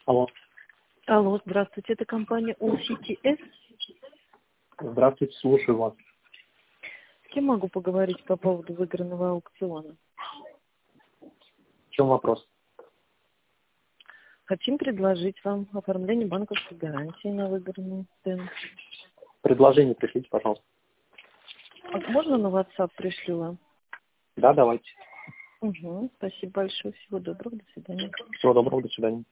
Алло. Алло, здравствуйте, это компания OCTS. Здравствуйте, слушаю вас. С кем могу поговорить по поводу выигранного аукциона? В чем вопрос? Хотим предложить вам оформление банковской гарантии на выигранный стенд. Предложение пришлите, пожалуйста. А можно на WhatsApp пришлю вам? Да, давайте. Угу, спасибо большое, всего доброго, до свидания. Всего доброго, до свидания.